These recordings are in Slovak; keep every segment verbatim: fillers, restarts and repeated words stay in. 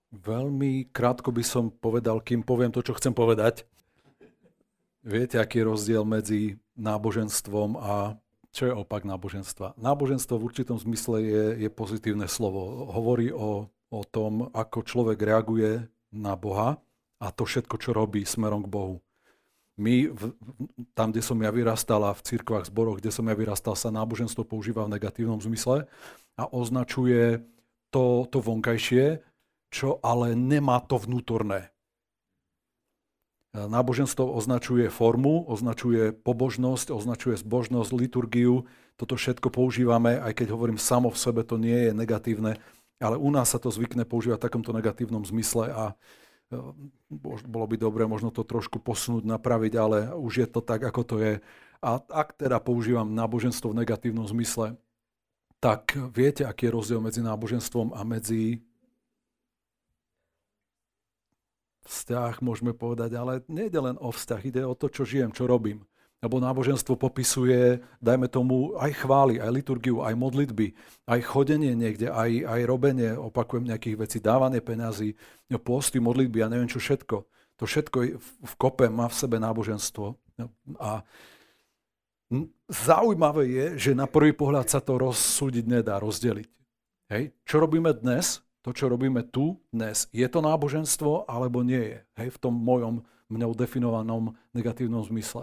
Veľmi krátko by som povedal, kým poviem to, čo chcem povedať. Viete, aký je rozdiel medzi náboženstvom a čo je opak náboženstva? Náboženstvo v určitom zmysle je, je pozitívne slovo. Hovorí o, o tom, ako človek reaguje na Boha a to všetko, čo robí smerom k Bohu. My, v, tam, kde som ja vyrastal a v cirkvách, zboroch, kde som ja vyrastal, sa náboženstvo používa v negatívnom zmysle a označuje to, to vonkajšie, čo ale nemá to vnútorné. Náboženstvo označuje formu, označuje pobožnosť, označuje zbožnosť, liturgiu. Toto všetko používame, aj keď hovorím samo v sebe, to nie je negatívne, ale u nás sa to zvykne používať v takomto negatívnom zmysle a bolo by dobré možno to trošku posunúť, napraviť, ale už je to tak, ako to je. A ak teda používam náboženstvo v negatívnom zmysle, tak viete, aký je rozdiel medzi náboženstvom a medzi vzťah, môžeme povedať, ale nejde len o vzťah, ide o to, čo žijem, čo robím. Lebo náboženstvo popisuje, dajme tomu, aj chvály, aj liturgiu, aj modlitby, aj chodenie niekde, aj, aj robenie, opakujem, nejakých vecí, dávanie peňazí, posty, modlitby a neviem čo všetko. To všetko v kope má v sebe náboženstvo. A zaujímavé je, že na prvý pohľad sa to rozsúdiť nedá, rozdeliť. Hej? Čo robíme dnes? To, čo robíme tu dnes, je to náboženstvo, alebo nie je? Hej, v tom mojom, mňou definovanom negatívnom zmysle.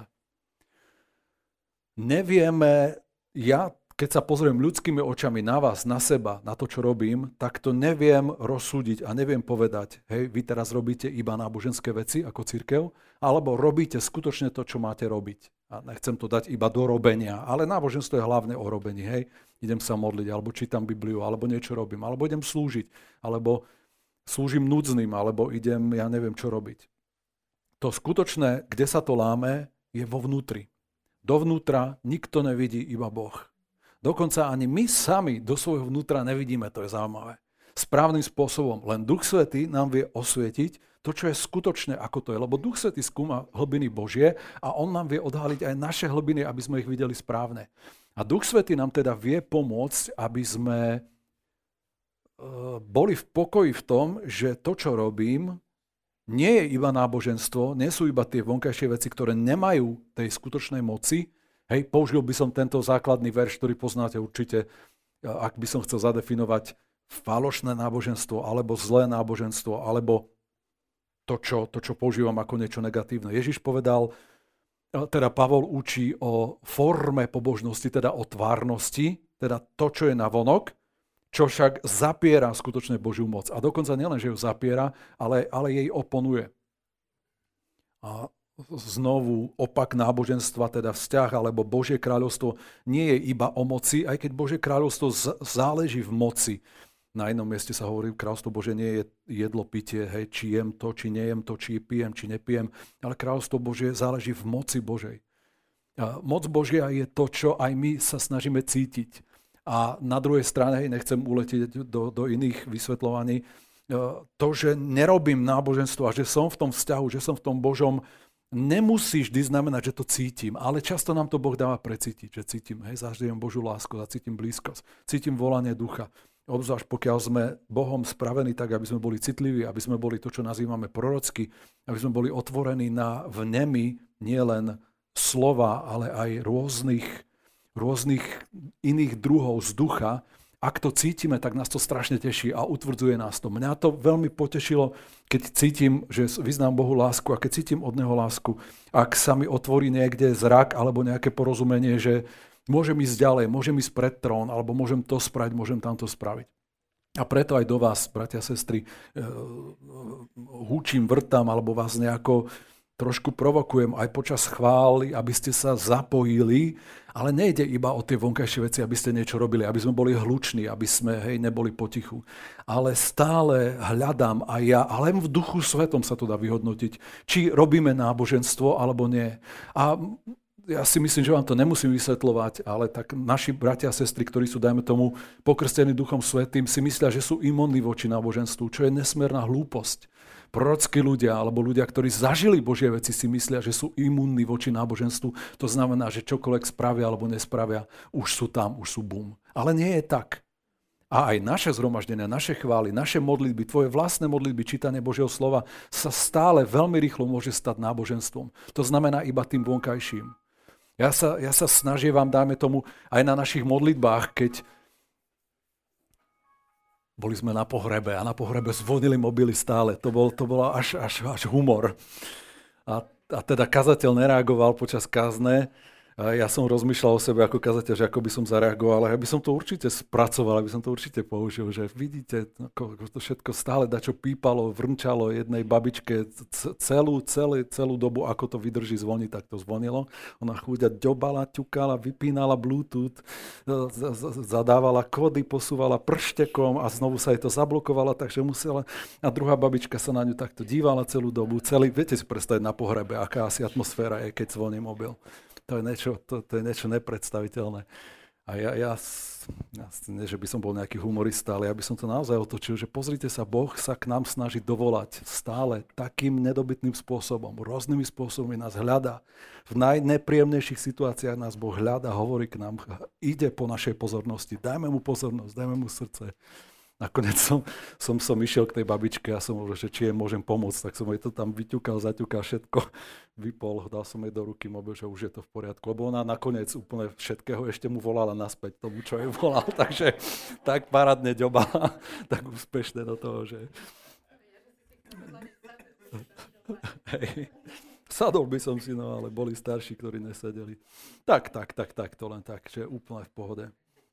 Nevieme, ja, keď sa pozriem ľudskými očami na vás, na seba, na to, čo robím, tak to neviem rozsúdiť a neviem povedať, hej, vy teraz robíte iba náboženské veci ako cirkev, alebo robíte skutočne to, čo máte robiť. A nechcem to dať iba do robenia, ale náboženstvo je hlavne o robení, hej. Idem sa modliť, alebo čítam Bibliu, alebo niečo robím, alebo idem slúžiť, alebo slúžim núdznym, alebo idem, ja neviem, čo robiť. To skutočné, kde sa to láme, je vo vnútri. Dovnútra nikto nevidí, iba Boh. Dokonca ani my sami do svojho vnútra nevidíme, to je zaujímavé. Správnym spôsobom, len Duch Svätý nám vie osvietiť to, čo je skutočné, ako to je. Lebo Duch Svätý skúma hlbiny Božie a on nám vie odhaliť aj naše hlbiny, aby sme ich videli správne. A Duch Svätý nám teda vie pomôcť, aby sme boli v pokoji v tom, že to, čo robím, nie je iba náboženstvo, nie sú iba tie vonkajšie veci, ktoré nemajú tej skutočnej moci. Hej, použil by som tento základný verš, ktorý poznáte určite, ak by som chcel zadefinovať falošné náboženstvo, alebo zlé náboženstvo, alebo to, čo, to, čo používam ako niečo negatívne. Ježiš povedal, teda Pavol učí o forme pobožnosti, teda o tvárnosti, teda to, čo je navonok, čo však zapiera skutočne Božiu moc. A dokonca nielen, že ju zapiera, ale, ale jej oponuje. A znovu opak náboženstva, teda vzťah, alebo Božie kráľovstvo nie je iba o moci, aj keď Božie kráľovstvo z- záleží v moci. Na jednom mieste sa hovorí, kráľovstvo Bože nie je jedlo, pitie, hej, či jem to, či nejem to, či pijem, či nepijem, ale kráľovstvo Božie záleží v moci Božej. A moc Božia je to, čo aj my sa snažíme cítiť. A na druhej strane, nechcem uletieť do, do iných vysvetľovaní, to, že nerobím náboženstvo a že som v tom vzťahu, že som v tom Božom, nemusí vždy znamenať, že to cítim, ale často nám to Boh dáva precítiť, že cítim, hej, zažívam Božiu lásku, cítim blízkosť, cítim volanie ducha. Obzvlášť pokiaľ sme Bohom spravení tak, aby sme boli citliví, aby sme boli to, čo nazývame prorocky, aby sme boli otvorení na vnemy nielen slova, ale aj rôznych rôznych iných druhov z ducha. Ak to cítime, tak nás to strašne teší a utvrdzuje nás to. Mňa to veľmi potešilo, keď cítim, že vyznám Bohu lásku a keď cítim od Neho lásku. Ak sa mi otvorí niekde zrak alebo nejaké porozumenie, že môžem ísť ďalej, môžem ísť pred trón, alebo môžem to spraviť, môžem tamto spraviť. A preto aj do vás, bratia a sestry, húčim, vrtám, alebo vás nejako trošku provokujem aj počas chvály, aby ste sa zapojili, ale nejde iba o tie vonkajšie veci, aby ste niečo robili, aby sme boli hluční, aby sme, hej, neboli potichu. Ale stále hľadám aj ja, ale v Duchu Svetom sa to dá vyhodnotiť, či robíme náboženstvo, alebo nie. A ja si myslím, že vám to nemusím vysvetľovať, ale tak naši bratia a sestry, ktorí sú, dajme tomu, pokrstení Duchom Svätým, si myslia, že sú imunní voči náboženstvu, čo je nesmierna hlúposť. Prorockí ľudia alebo ľudia, ktorí zažili Božie veci, si myslia, že sú imunní voči náboženstvu. To znamená, že čokoľvek spravia alebo nespravia, už sú tam, už sú bum. Ale nie je tak. A aj naše zhromaždenia, naše chvály, naše modlitby, tvoje vlastné modlitby, čítanie Božieho slova sa stále veľmi rýchlo môže stať náboženstvom. To znamená iba tým vonkajším. Ja sa, ja sa snažím vám, dajme tomu, aj na našich modlitbách, keď boli sme na pohrebe a na pohrebe zvonili mobily stále. To bol, to bolo až, až, až humor. A, a teda kazateľ nereagoval počas kázne. A ja som rozmýšľal o sebe ako kazateľ, že ako by som zareagoval, ale ja by som to určite spracoval, aby som to určite použil, že vidíte, ako to všetko stále dačo pípalo, vrnčalo jednej babičke celú, celú, celú dobu, ako to vydrží zvoniť, tak to zvonilo. Ona chúďa ďobala, ťukala, vypínala Bluetooth, zadávala kódy, posúvala prštekom a znovu sa jej to zablokovala, takže musela. A druhá babička sa na ňu takto dívala celú dobu, celý, viete si predstaviť na pohrebe, aká asi atmosféra je, keď zvoní mobil. To je niečo, to, to je niečo nepredstaviteľné. A ja, ja, ja, nie, že by som bol nejaký humorista, ale ja by som to naozaj otočil, že pozrite sa, Boh sa k nám snaží dovolať stále takým nedobytným spôsobom, rôznymi spôsobmi nás hľadá. V najnepríjemnejších situáciách nás Boh hľadá, hovorí k nám, ide po našej pozornosti, dajme mu pozornosť, dajme mu srdce. Nakoniec som, som, som išiel k tej babičke a som hovoril, že či jej môžem pomôcť, tak som jej to tam vyťukal, zaťukal, všetko vypol, dal som jej do ruky mobil, že už je to v poriadku, lebo ona nakoniec úplne všetkého ešte mu volala naspäť tomu, čo jej volal, takže tak parádne ďobala, tak úspešne do toho, že... Hej. Sadol by som si, no ale boli starší, ktorí nesedeli. Tak, tak, tak, tak, to len tak, že úplne v pohode.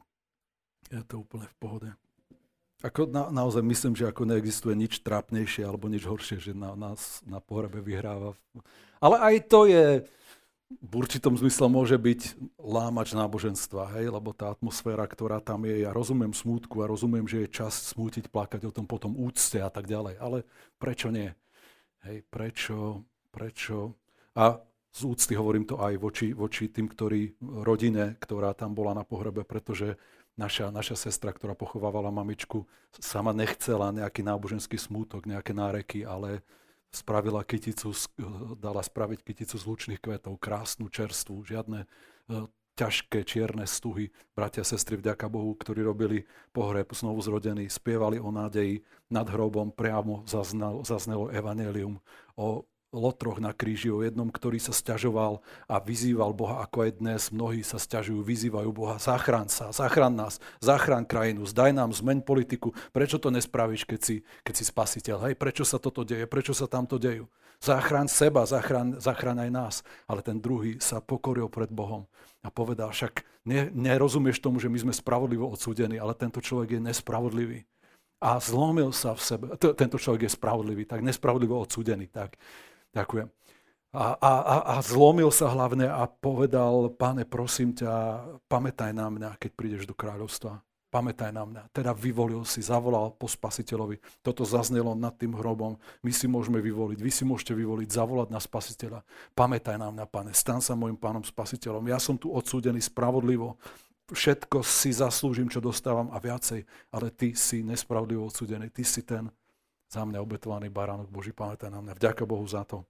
Je to úplne v pohode. Ako na, naozaj myslím, že ako neexistuje nič trápnejšie alebo nič horšie, že na, nás na pohrebe vyhráva. Ale aj to je, v určitom zmysle môže byť lámač náboženstva, hej? Lebo tá atmosféra, ktorá tam je, ja rozumiem smútku a rozumiem, že je čas smútiť, plakať o tom potom úcte a tak ďalej. Ale prečo nie? Hej, prečo, prečo? A z úcty hovorím to aj voči, voči tým, ktorí, rodine, ktorá tam bola na pohrebe, pretože Naša, naša sestra, ktorá pochovávala mamičku, sama nechcela nejaký náboženský smútok, nejaké náreky, ale spravila kyticu, dala spraviť kyticu z lučných kvetov, krásnu, čerstvú, žiadne uh, ťažké čierne stuhy. Bratia a sestry, vďaka Bohu, ktorí robili pohreb znovu zrodený, spievali o nádeji nad hrobom, priamo zaznalo, zaznelo evanjelium o lotroch na kríži, o jednom, ktorý sa sťažoval a vyzýval Boha, ako aj dnes mnohí sa sťažujú, vyzývajú Boha, zachráň sa, zachráň nás, zachráň krajinu, zdaj nám, zmeň politiku, prečo to nespravíš, keď si, keď si spasiteľ, hej, prečo sa toto deje, prečo sa tamto dejú, zachráň seba, zachráň, zachráň aj nás, ale ten druhý sa pokoril pred Bohom a povedal, však ne, nerozumieš tomu, že my sme spravodlivo odsúdení, ale tento človek je nespravodlivý. A zlomil sa v sebe, t- tento človek je spravodlivý, tak nespravodlivo odsúdený, tak. Ďakujem. A, a, a zlomil sa hlavne a povedal, Pane, prosím ťa, pamätaj na mňa, keď prídeš do kráľovstva. Pamätaj na mňa. Teda vyvolil si, zavolal po spasiteľovi. Toto zaznelo nad tým hrobom. My si môžeme vyvoliť, vy si môžete vyvoliť, zavolať na spasiteľa. Pamätaj na mňa, Pane, stan sa môjim pánom spasiteľom. Ja som tu odsúdený spravodlivo. Všetko si zaslúžim, čo dostávam a viacej, ale ty si nespravodlivo odsúdený. Ty si ten za mňa obetovaný baránok Boží, pamätaj na mňa. Vďaka Bohu za to.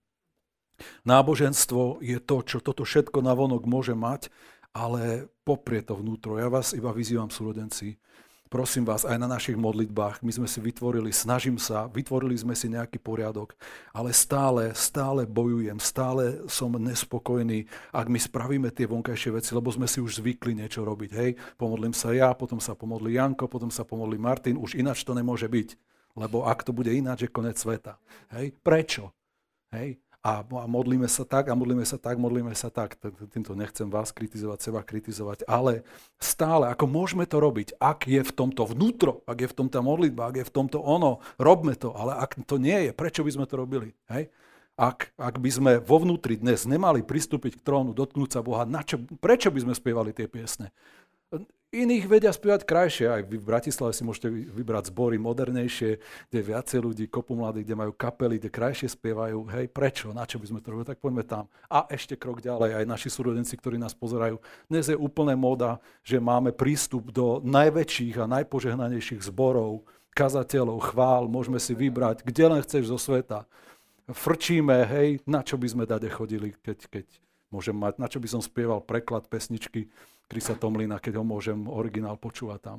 Náboženstvo je to, čo toto všetko navonok môže mať, ale poprie to vnútro. Ja vás iba vyzývam, súrodenci, prosím vás, aj na našich modlitbách, my sme si vytvorili, snažím sa, vytvorili sme si nejaký poriadok, ale stále, stále bojujem, stále som nespokojný, ak my spravíme tie vonkajšie veci, lebo sme si už zvykli niečo robiť. Hej, pomodlím sa ja, potom sa pomodlí Janko, potom sa pomodlí Martin, už ináč to nemôže byť. Lebo ak to bude ináč, je koniec sveta. Hej? Prečo? Hej? A, a modlíme sa tak, a modlíme sa tak, modlíme sa tak. Týmto nechcem vás kritizovať, seba kritizovať, ale stále, ako môžeme to robiť, ak je v tomto vnútro, ak je v tomto modlitba, ak je v tomto ono, robme to, ale ak to nie je, prečo by sme to robili? Hej? Ak, ak by sme vo vnútri dnes nemali pristúpiť k trónu, dotknúť sa Boha, na čo, prečo by sme spievali tie piesne? Iných vedia spievať krajšie, aj vy v Bratislave si môžete vybrať zbory modernejšie, kde je viacej ľudí, kopu mladých, kde majú kapely, kde krajšie spievajú. Hej, prečo? Na čo by sme to robili? Tak poďme tam. A ešte krok ďalej, aj naši súrodenci, ktorí nás pozerajú. Dnes je úplne móda, že máme prístup do najväčších a najpožehnanejších zborov, kazateľov, chvál, môžeme si vybrať, kde len chceš zo sveta. Frčíme, hej, na čo by sme dade chodili, keď, keď môžem mať, na čo by som spieval preklad pesničky Krisa Tomlina, keď ho môžem originál počúvať tam.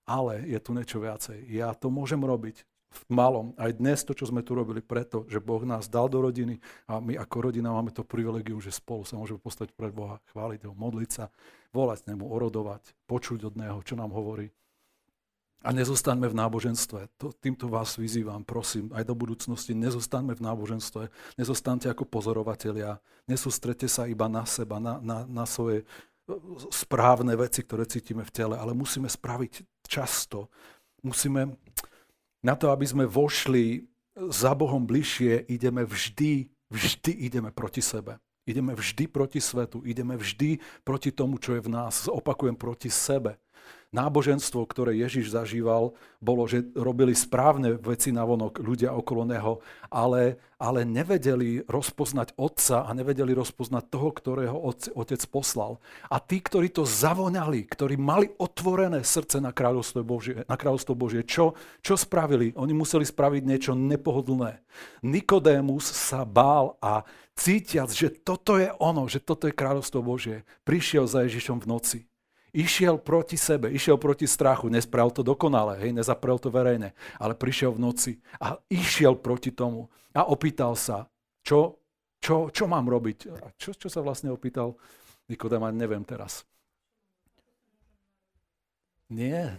ale je tu niečo viacej. Ja to môžem robiť v malom. Aj dnes to, čo sme tu robili preto, že Boh nás dal do rodiny a my ako rodina máme to privilegium, že spolu sa môžeme postaviť pred Boha, chváliť ho, modliť sa, volať nemu, orodovať, počuť od neho, čo nám hovorí. A nezostaňme v náboženstve. To, týmto vás vyzývam, prosím, aj do budúcnosti. Nezostaňme v náboženstve. Nezostaňte ako pozorovatelia. Nesústrete sa iba na seba, na, na, na svoje správne veci, ktoré cítime v tele, ale musíme spraviť často. Musíme, na to, aby sme vošli za Bohom bližšie, ideme vždy, vždy ideme proti sebe. Ideme vždy proti svetu, ideme vždy proti tomu, čo je v nás. Opakujem, proti sebe. Náboženstvo, ktoré Ježiš zažíval, bolo, že robili správne veci navonok ľudia okolo neho, ale, ale nevedeli rozpoznať Otca a nevedeli rozpoznať toho, ktorého Otec poslal. A tí, ktorí to zavoňali, ktorí mali otvorené srdce na kráľovstvo Božie, na kráľovstvo Božie, čo, čo spravili? Oni museli spraviť niečo nepohodlné. Nikodémus sa bál a cítiac, že toto je ono, že toto je kráľovstvo Božie, prišiel za Ježišom v noci. Išiel proti sebe, išiel proti strachu, nespravil to dokonale, hej, nezaprel to verejne, ale prišiel v noci a išiel proti tomu a opýtal sa, čo, čo, čo mám robiť. A čo, čo sa vlastne opýtal Nikodém, neviem teraz. Nie.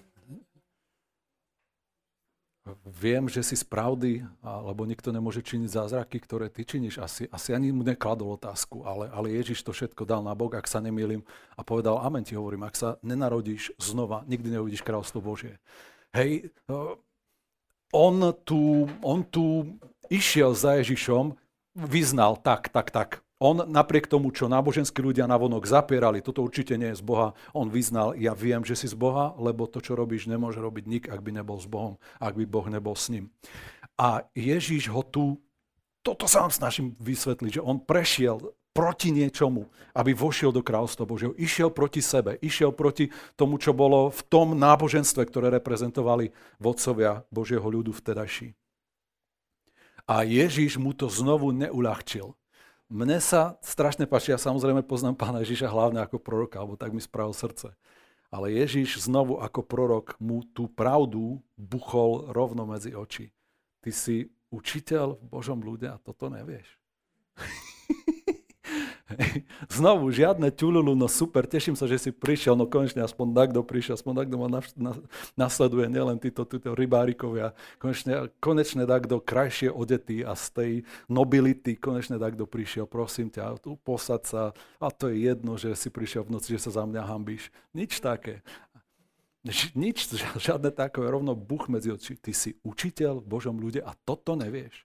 Viem, že si z pravdy, alebo nikto nemôže činiť zázraky, ktoré ty činíš. Asi, asi ani mu nekladol otázku, ale, ale Ježiš to všetko dal na bok, ak sa nemýlim, a povedal, amen ti hovorím, ak sa nenarodíš znova, nikdy neuvidíš kráľovstvo Božie. Hej, on tu, on tu išiel za Ježišom, vyznal tak, tak, tak. On napriek tomu, čo náboženskí ľudia navonok zapierali, toto určite nie je z Boha, on vyznal, ja viem, že si z Boha, lebo to, čo robíš, nemôže robiť nik, ak by nebol s Bohom, ak by Boh nebol s ním. A Ježiš ho tu, toto sa vám snažím vysvetliť, že on prešiel proti niečomu, aby vošiel do kráľovstva Božieho. Išiel proti sebe, išiel proti tomu, čo bolo v tom náboženstve, ktoré reprezentovali vodcovia Božieho ľudu vtedajší. A Ježiš mu to znovu neuľahčil. Mne sa strašne páči, ja samozrejme poznám Pána Ježiša hlavne ako proroka, alebo tak mi spravil srdce. Ale Ježiš znovu ako prorok mu tú pravdu buchol rovno medzi oči. Ty si učiteľ v Božom ľude a toto nevieš. Znovu, žiadne ťululu, no super, teším sa, že si prišiel, no konečne aspoň takto prišiel, aspoň takto ma nasleduje, nielen títo, títo rybárikovia, konečne, konečne takto krajšie odetý a z tej nobility, konečne takto prišiel, prosím ťa, tu posad sa, a to je jedno, že si prišiel v noci, že sa za mňa hanbíš. Nič také. Nič, žiadne takové, rovno buch medzi oči. Ty si učiteľ v Božom ľude a toto nevieš.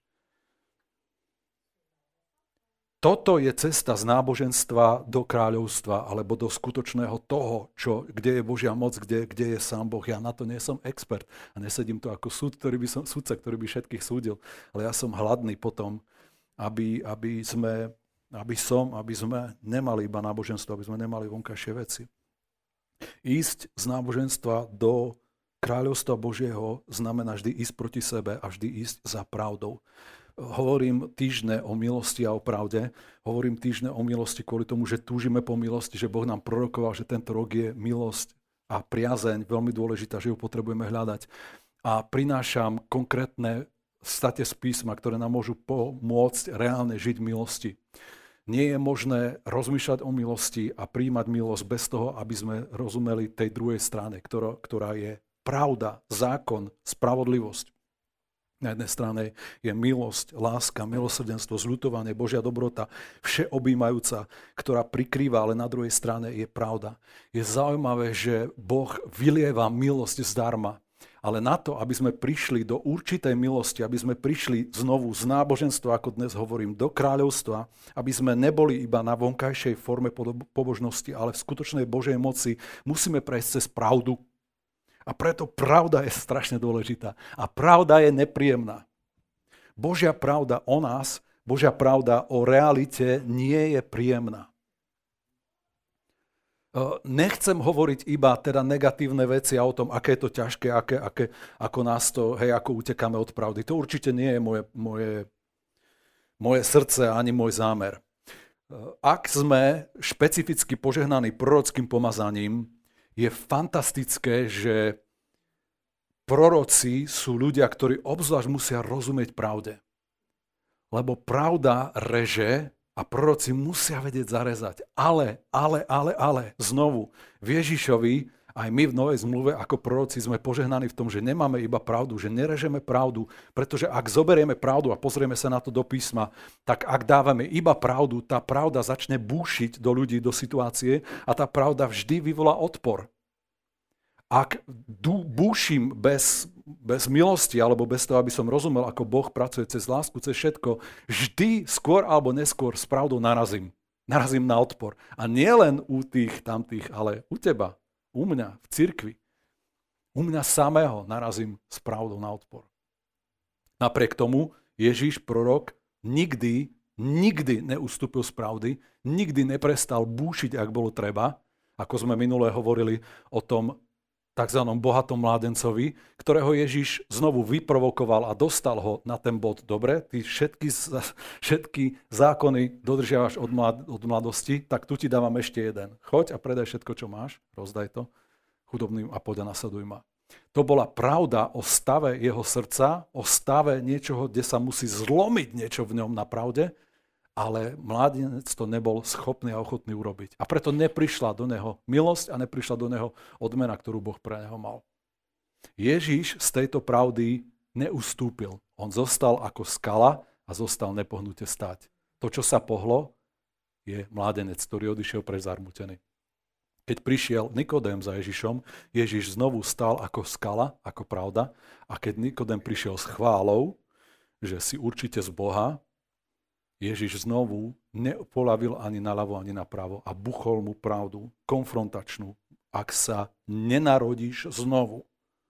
Toto je cesta z náboženstva do kráľovstva alebo do skutočného toho, čo, kde je Božia moc, kde, kde je sám Boh. Ja na to nie som expert a nesedím to ako súd, ktorý by som, súdca, ktorý by všetkých súdil, ale ja som hladný potom, aby, aby, sme, aby, som, aby sme nemali iba náboženstvo, aby sme nemali vonkajšie veci. Ísť z náboženstva do kráľovstva Božieho znamená vždy ísť proti sebe a vždy ísť za pravdou. Hovorím týždne o milosti a o pravde. Hovorím týždne o milosti kvôli tomu, že túžime po milosti, že Boh nám prorokoval, že tento rok je milosť a priazeň veľmi dôležitá, že ju potrebujeme hľadať. A prinášam konkrétne state z písma, ktoré nám môžu pomôcť reálne žiť v milosti. Nie je možné rozmýšľať o milosti a prijímať milosť bez toho, aby sme rozumeli tej druhej strane, ktorá, ktorá je pravda, zákon, spravodlivosť. Na jednej strane je milosť, láska, milosrdenstvo, zľutovanie, Božia dobrota, všeobjímajúca, ktorá prikrýva, ale na druhej strane je pravda. Je zaujímavé, že Boh vylieva milosť zdarma, ale na to, aby sme prišli do určitej milosti, aby sme prišli znovu z náboženstva, ako dnes hovorím, do kráľovstva, aby sme neboli iba na vonkajšej forme pobožnosti, ale v skutočnej Božej moci, musíme prejsť cez pravdu. A preto pravda je strašne dôležitá. A pravda je nepríjemná. Božia pravda o nás, Božia pravda o realite nie je príjemná. Nechcem hovoriť iba teda negatívne veci a o tom, aké je to ťažké, aké, aké, ako nás to, hej, ako utekáme od pravdy. To určite nie je moje, moje, moje srdce ani môj zámer. Ak sme špecificky požehnaní prorockým pomazaním, je fantastické, že proroci sú ľudia, ktorí obzvlášť musia rozumieť pravde. Lebo pravda reže a proroci musia vedieť zarezať. Ale, ale, ale, ale, znovu, v Ježišovi, aj my v Novej zmluve ako proroci sme požehnaní v tom, že nemáme iba pravdu, že nerežeme pravdu, pretože ak zoberieme pravdu a pozrieme sa na to do písma, tak ak dávame iba pravdu, tá pravda začne búšiť do ľudí, do situácie a tá pravda vždy vyvolá odpor. Ak búšim bez, bez milosti alebo bez toho, aby som rozumel, ako Boh pracuje cez lásku, cez všetko, vždy skôr alebo neskôr s pravdou narazím. Narazím na odpor. A nie len u tých tamtých, ale u teba. U mňa, v cirkvi, u mňa samého narazím s pravdou na odpor. Napriek tomu Ježiš, prorok, nikdy, nikdy neustúpil z pravdy, nikdy neprestal búšiť, ak bolo treba, ako sme minule hovorili o tom takzvanom bohatom mládencovi, ktorého Ježiš znovu vyprovokoval a dostal ho na ten bod. Dobre, ty všetky, všetky zákony dodržiavaš od, mlad, od mladosti, tak tu ti dávam ešte jeden. Choď a predaj všetko, čo máš, rozdaj to chudobným a poď a nasleduj ma. To bola pravda o stave jeho srdca, o stave niečoho, kde sa musí zlomiť niečo v ňom na pravde, ale mládenec to nebol schopný a ochotný urobiť. A preto neprišla do neho milosť a neprišla do neho odmena, ktorú Boh pre neho mal. Ježiš z tejto pravdy neustúpil. On zostal ako skala a zostal nepohnuté stáť. To, čo sa pohlo, je mládenec, ktorý odišiel preč zarmútený. Keď prišiel Nikodém za Ježišom, Ježiš znovu stal ako skala, ako pravda. A keď Nikodém prišiel s chválou, že si určite z Boha, Ježiš znovu nepolavil ani naľavo, ani napravo a buchol mu pravdu, konfrontačnú. Ak sa nenarodíš znovu,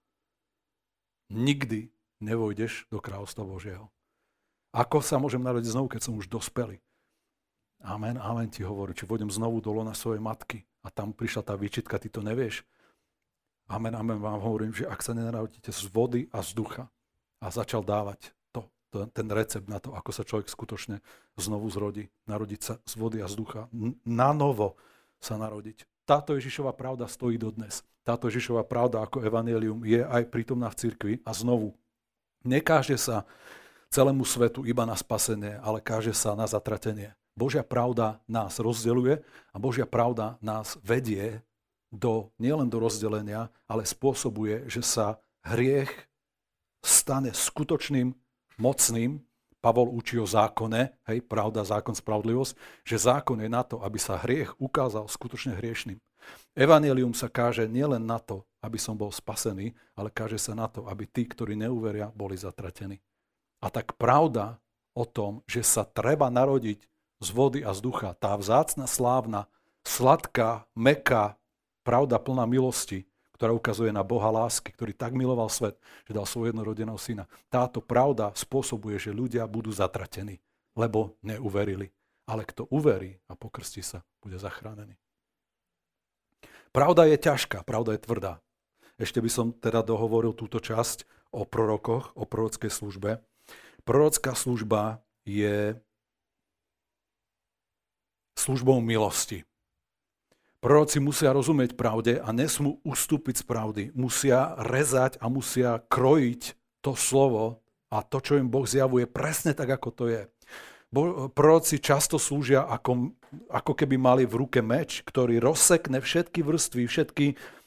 nikdy nevojdeš do kráľovstva Božieho. Ako sa môžem narodiť znovu, keď som už dospelý? Amen, amen ti hovorí, či vôjdem znovu do lona svojej matky a tam prišla tá výčitka, ty to nevieš. Amen, amen vám hovorím, že ak sa nenarodíte z vody a z ducha a začal dávať ten recept na to, ako sa človek skutočne znovu zrodí. Narodiť sa z vody a z ducha. Na novo sa narodiť. Táto Ježišova pravda stojí dodnes. Táto Ježišova pravda ako evanjelium je aj prítomná v cirkvi a znovu nekáže sa celému svetu iba na spasenie, ale káže sa na zatratenie. Božia pravda nás rozdeľuje a Božia pravda nás vedie do, nielen do rozdelenia, ale spôsobuje, že sa hriech stane skutočným mocným. Pavol učí o zákone, hej, pravda, zákon, spravodlivosť, že zákon je na to, aby sa hriech ukázal skutočne hriešným. Evanjelium sa káže nielen na to, aby som bol spasený, ale káže sa na to, aby tí, ktorí neuveria, boli zatratení. A tak pravda o tom, že sa treba narodiť z vody a z ducha, tá vzácna, slávna, sladká, mäkká, pravda plná milosti, ktorá ukazuje na Boha lásky, ktorý tak miloval svet, že dal svojho jednorodeného syna. Táto pravda spôsobuje, že ľudia budú zatratení, lebo neuverili. Ale kto uverí a pokrstí sa, bude zachránený. Pravda je ťažká, pravda je tvrdá. Ešte by som teda dohovoril túto časť o prorokoch, o prorockej službe. Prorocká služba je službou milosti. Proroci musia rozumieť pravde a nesmú ustúpiť z pravdy. Musia rezať a musia krojiť to slovo a to, čo im Boh zjavuje, presne tak, ako to je. Proroci často slúžia ako, ako keby mali v ruke meč, ktorý rozsekne všetky vrstvy, všetky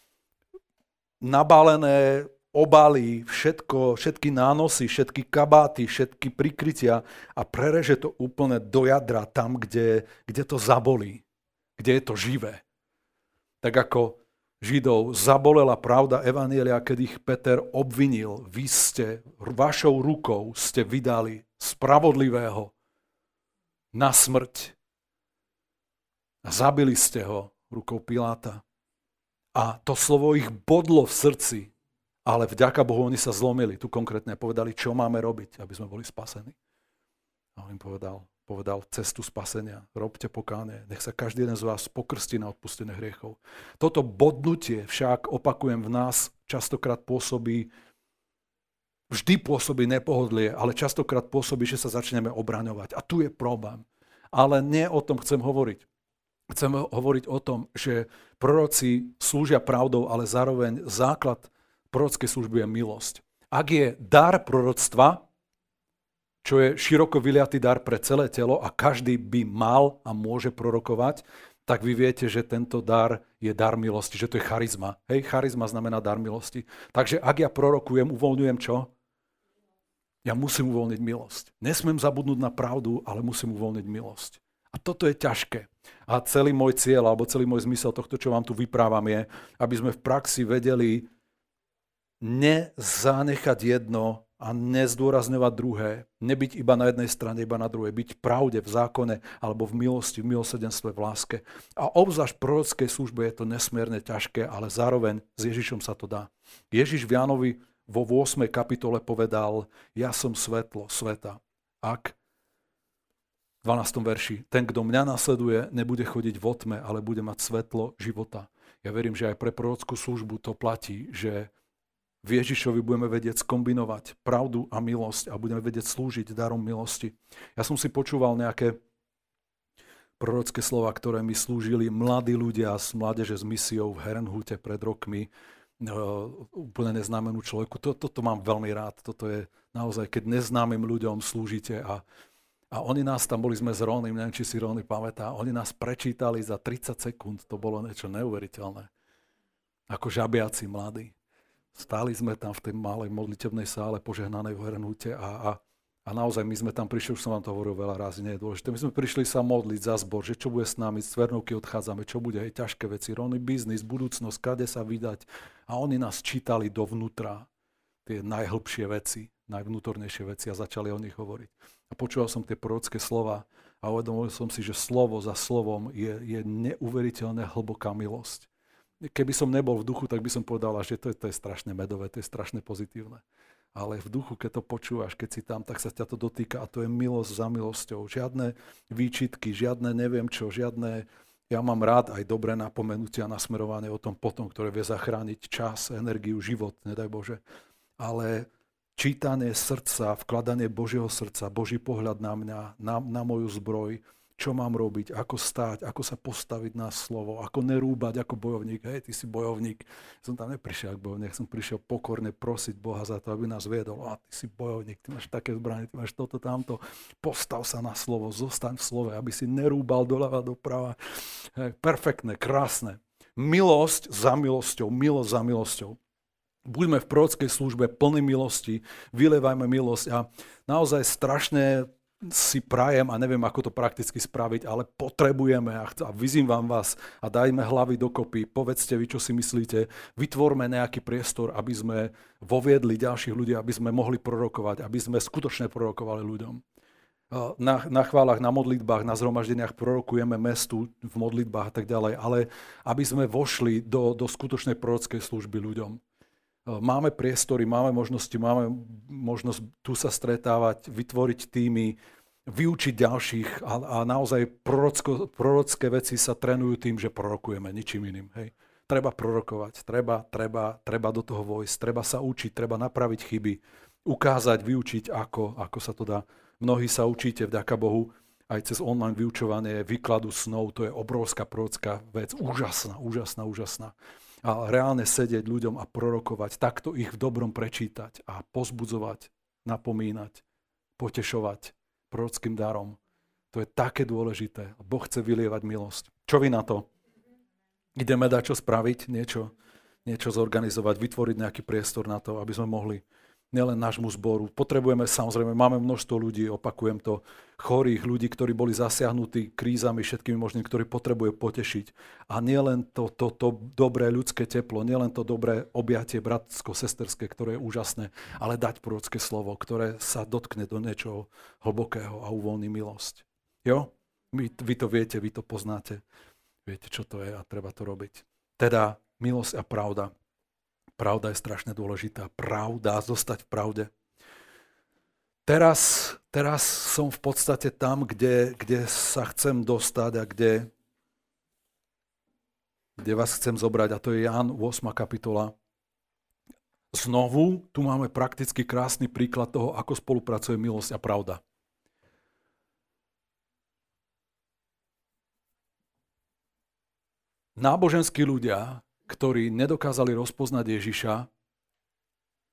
nabalené obaly, všetko, všetky nánosy, všetky kabáty, všetky prikrytia a prereže to úplne do jadra tam, kde, kde to zabolí, kde je to živé. Tak ako Židov zabolela pravda evanjelia, keď ich Peter obvinil. Vy ste, vašou rukou ste vydali spravodlivého na smrť. A zabili ste ho rukou Piláta. A to slovo ich bodlo v srdci, ale vďaka Bohu oni sa zlomili. Tu konkrétne povedali, čo máme robiť, aby sme boli spasení. A on im povedal, povedal cestu spasenia. Robte pokánie. Nech sa každý jeden z vás pokrstí na odpustenie hriechov. Toto bodnutie však, opakujem, v nás častokrát pôsobí, vždy pôsobí nepohodlie, ale častokrát pôsobí, že sa začneme obraňovať. A tu je problém. Ale nie o tom chcem hovoriť. Chcem hovoriť o tom, že proroci slúžia pravdou, ale zároveň základ prorockej služby je milosť. Ak je dar proroctva, čo je široko vyliatý dar pre celé telo a každý by mal a môže prorokovať, tak vy viete, že tento dar je dar milosti, že to je charizma. Hej, charizma znamená dar milosti. Takže ak ja prorokujem, uvoľňujem čo? Ja musím uvoľniť milosť. Nesmiem zabudnúť na pravdu, ale musím uvoľniť milosť. A toto je ťažké. A celý môj cieľ, alebo celý môj zmysel tohto, čo vám tu vyprávam, je, aby sme v praxi vedeli nezanechať jedno a nezdôrazňovať druhé, nebyť iba na jednej strane, iba na druhej, byť v pravde, v zákone, alebo v milosti, v milosrdenstve, v láske. A obzvlášť v prorockej službe je to nesmierne ťažké, ale zároveň s Ježišom sa to dá. Ježiš v Jánovi vo ôsmej kapitole povedal, ja som svetlo sveta. Ak v dvanástom verši, ten, kto mňa nasleduje, nebude chodiť vo tme, ale bude mať svetlo života. Ja verím, že aj pre prorockú službu to platí, že v Ježišovi budeme vedieť skombinovať pravdu a milosť a budeme vedieť slúžiť darom milosti. Ja som si počúval nejaké prorocké slova, ktoré mi slúžili mladí ľudia z mládeže s misiou v Herrnhute pred rokmi, uh, úplne neznámemu človeku. Toto to, to mám veľmi rád. Toto je naozaj, keď neznámym ľuďom slúžite a, a oni nás tam boli, sme s Rónym, neviem, či si Róny pamätá, oni nás prečítali za tridsať sekúnd, to bolo niečo neuveriteľné. Ako žabiaci mladí. Stáli sme tam v tej malej modlitebnej sále požehnanej v Herrnhute a, a, a naozaj my sme tam prišli, už som vám to hovoril veľa razy, nie je dôležité. My sme prišli sa modliť za zbor, že čo bude s nami, z Cvernovky odchádzame, čo bude, hej, ťažké veci, rovný biznis, budúcnosť, kade sa vydať. A oni nás čítali dovnútra tie najhlbšie veci, najvnútornejšie veci a začali o nich hovoriť. A počúval som tie prorocké slova a uvedomil som si, že slovo za slovom je, je neuveriteľne hlboká milosť. Keby som nebol v duchu, tak by som povedal, že to je, to je strašne medové, to je strašne pozitívne. Ale v duchu, keď to počúvaš, keď si tam, tak sa ťa to dotýka a to je milosť za milosťou. Žiadne výčitky, žiadne neviem čo, žiadne... Ja mám rád aj dobré napomenutia, nasmerovanie o tom potom, ktoré vie zachrániť čas, energiu, život, nedaj Bože. Ale čítanie srdca, vkladanie Božieho srdca, Boží pohľad na mňa, na, na moju zbroj, čo mám robiť, ako stáť, ako sa postaviť na slovo, ako nerúbať ako bojovník. Hej, ty si bojovník. Som tam neprišiel ako bojovník, som prišiel pokorne prosiť Boha za to, aby nás viedol. A ty si bojovník, ty máš také zbranie, ty máš toto, tamto. Postav sa na slovo, zostaň v slove, aby si nerúbal doľava, doprava. Hej, perfektné, krásne. Milosť za milosťou, milosť za milosťou. Buďme v prorockej službe plný milosti, vylevajme milosť a naozaj strašne si prajem a neviem, ako to prakticky spraviť, ale potrebujeme a, a vyzývam vás a dajme hlavy dokopy, povedzte vy, čo si myslíte, vytvorme nejaký priestor, aby sme voviedli ďalších ľudí, aby sme mohli prorokovať, aby sme skutočne prorokovali ľuďom. Na, na chválach, na modlitbách, na zhromaždeniach prorokujeme mestu v modlitbách a tak ďalej, ale aby sme vošli do, do skutočnej prorockej služby ľuďom. Máme priestory, máme možnosti, máme možnosť tu sa stretávať, vytvoriť týmy, vyučiť ďalších a, a naozaj prorocko, prorocké veci sa trénujú tým, že prorokujeme, ničím iným. Hej. Treba prorokovať, treba, treba, treba do toho vojsť, treba sa učiť, treba napraviť chyby, ukázať, vyučiť, ako, ako sa to dá. Mnohí sa učíte, vďaka Bohu, aj cez online vyučovanie výkladu snov, to je obrovská prorocká vec, úžasná, úžasná, úžasná. A reálne sedieť ľuďom a prorokovať, takto ich v dobrom prečítať a pozbudzovať, napomínať, potešovať prorockým darom. To je také dôležité. Boh chce vylievať milosť. Čo vy na to? Ideme dať čo spraviť, niečo, niečo zorganizovať, vytvoriť nejaký priestor na to, aby sme mohli nielen nášmu zboru. Potrebujeme, samozrejme, máme množstvo ľudí, opakujem to, chorých ľudí, ktorí boli zasiahnutí krízami všetkými možnými, ktorí potrebujú potešiť. A nielen to, to, to dobré ľudské teplo, nielen to dobré objatie bratsko-sesterské, ktoré je úžasné, ale dať prorocké slovo, ktoré sa dotkne do niečoho hlbokého a uvoľní milosť. Jo? Vy, vy to viete, vy to poznáte. Viete, čo to je a treba to robiť. Teda milosť a pravda. Pravda je strašne dôležitá. Pravda, zostať v pravde. Teraz, teraz som v podstate tam, kde, kde sa chcem dostať a kde, kde vás chcem zobrať. A to je Ján ôsma kapitola. Znovu tu máme prakticky krásny príklad toho, ako spolupracuje milosť a pravda. Náboženskí ľudia, ktorí nedokázali rozpoznať Ježiša,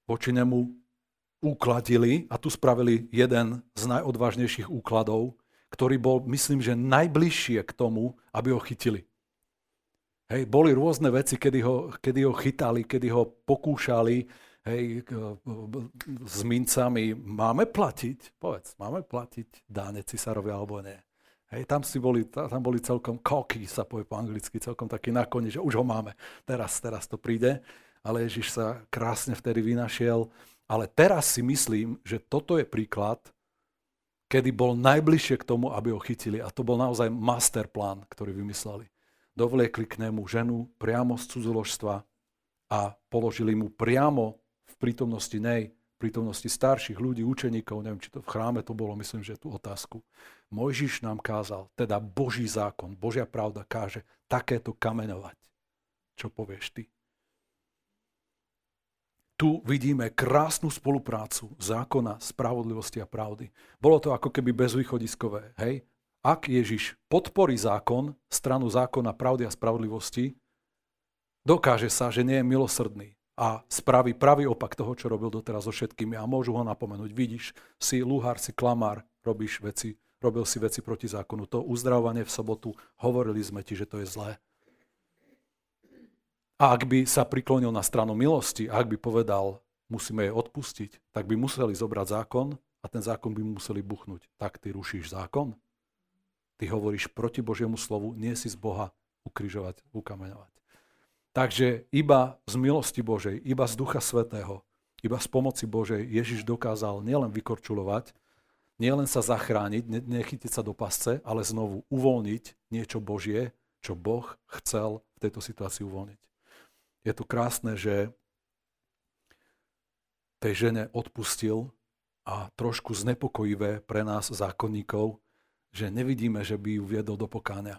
voči nemu úkladili a tu spravili jeden z najodvážnejších úkladov, ktorý bol, myslím, že najbližšie k tomu, aby ho chytili. Hej, boli rôzne veci, kedy ho, kedy ho chytali, kedy ho pokúšali, hej, s mincami. Máme platiť? Povedz, máme platiť dáne cisárovi alebo nie? Hej, tam, si boli, tam boli celkom cocky, sa povie po anglicky, celkom taký nakoniec, že už ho máme. Teraz, teraz to príde. Ale Ježiš sa krásne vtedy vynašiel. Ale teraz si myslím, že toto je príklad, kedy bol najbližšie k tomu, aby ho chytili. A to bol naozaj masterplán, ktorý vymysleli. Dovliekli k nemu ženu priamo z cudzoložstva a položili mu priamo v prítomnosti nej, v prítomnosti starších ľudí, učeníkov, neviem, či to v chráme to bolo, myslím, že tú otázku. Mojžiš nám kázal, teda Boží zákon, Božia pravda káže takéto kameňovať. Čo povieš ty? Tu vidíme krásnu spoluprácu zákona, spravodlivosti a pravdy. Bolo to ako keby bezvýchodiskové, hej? Ak Ježiš podporí zákon, stranu zákona, pravdy a spravodlivosti, dokáže sa, že nie je milosrdný a spraví pravý opak toho, čo robil doteraz so všetkými a môžu ho napomenúť. Vidíš, si luhár, si klamár, robíš veci, robil si veci proti zákonu. To uzdravovanie v sobotu, hovorili sme ti, že to je zlé. A ak by sa priklonil na stranu milosti, a ak by povedal, musíme jej odpustiť, tak by museli zobrať zákon a ten zákon by museli buchnúť. Tak ty rušíš zákon? Ty hovoríš proti Božiemu slovu, nie si z Boha ukrižovať, ukameňovať. Takže iba z milosti Božej, iba z Ducha Svätého, iba z pomoci Božej Ježiš dokázal nielen vykorčulovať, nielen sa zachrániť, nechytiť sa do pasce, ale znovu uvoľniť niečo Božie, čo Boh chcel v tejto situácii uvoľniť. Je to krásne, že tej žene odpustil a trošku znepokojivé pre nás zákonníkov, že nevidíme, že by ju viedol do pokánia.